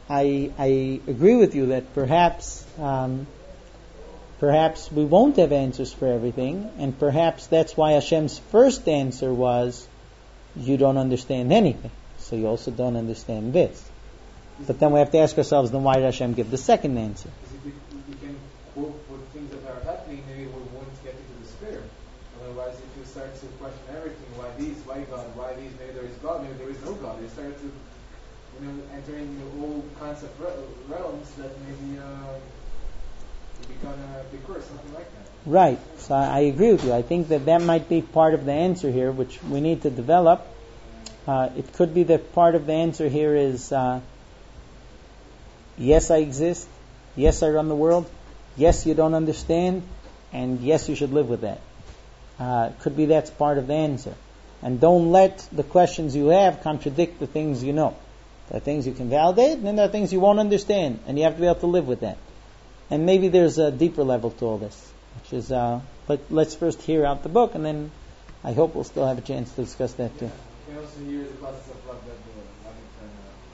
I agree with you that perhaps we won't have answers for everything, and perhaps that's why Hashem's first answer was, you don't understand anything, so you also don't understand this. But then we have to ask ourselves, then why did Hashem give the second answer? We can quote with things that are happening, maybe we won't get into despair. Otherwise, if you start to question everything, why these, why God, why these, maybe there is God, maybe there is no God, you start to enter into all kinds of realms that maybe you become a big curse, something like that. Right. So I agree with you. I think that might be part of the answer here, which we need to develop. It could be that part of the answer here is, yes, I exist. Yes, I run the world. Yes, you don't understand. And yes, you should live with that. Could be that's part of the answer. And don't let the questions you have contradict the things you know. There are things you can validate, and then there are things you won't understand, and you have to be able to live with that. And maybe there's a deeper level to all this, which is, but let's first hear out the book, and then I hope we'll still have a chance to discuss that too. You can also hear the classes of love that